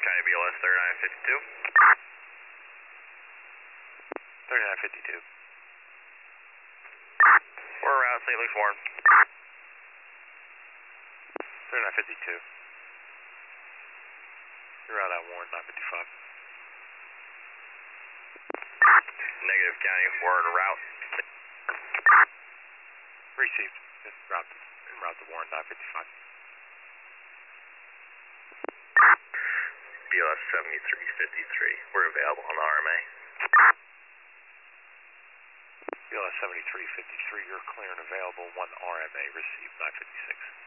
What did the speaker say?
County BLS 3952. 3952. We're around St. Luke's Warren. 3952. You're out at Warren, 955. Negative County, we're en route. Received. En route to Warren, 955. BLS 7353, we're available on the RMA. BLS 7353, you're clear and available. 1 RMA, received, 956.